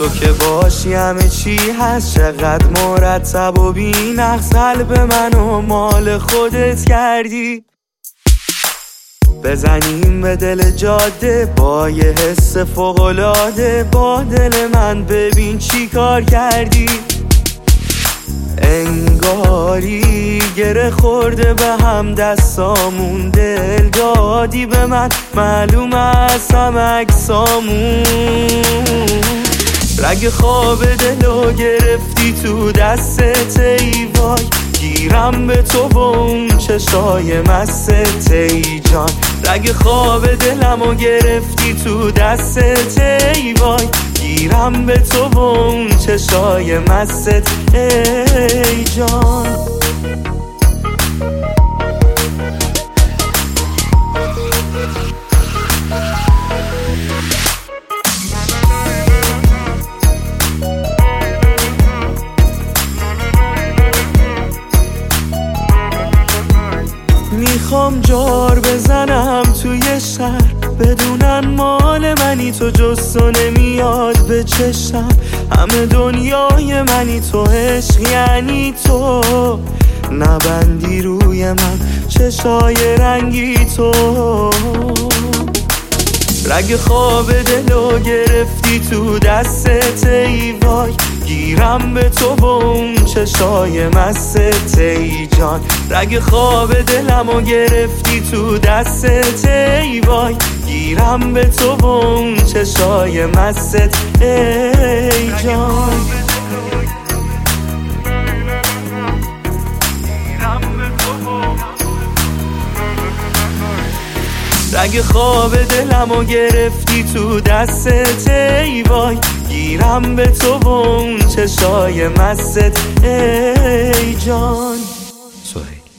تو که باشی همه چی هست، چقدر مرتب و بی نقص قلب منو مال خودت کردی. بزنیم به دل جاده با یه حس فوق‌العاده، با دل من ببین چی کار کردی. انگاری گره خورده به هم دستامون، دل دادی به من معلوم از هم اجسامون. رگ خواب دلو گرفتی تو دستت ای وای، گیرم به تو و اون چشای مستت ای جان. رگ خواب دلمو گرفتی تو دستت ای وای، گیرم به تو و اون چشای مستت ای جان. میخوام جار بزنم توی شهر، بدونن مال منی تو، جز تو نمیاد به چشم. همه دنیای منی تو، عشق یعنی تو، نبندی روی من چشای رنگی تو. رگ خواب دلو گرفتی تو دستت ای وای، گیرم به تو و اون چشای مستت ای جان. رگ خواب دلمو گرفتی تو دستت ای وای، گیرم به تو و اون چشای مستت ای جان. رگ خواب دلمو گرفتی تو دستت ای وای، گیرم به تو و اون چشای مستت ای جان. سهیل.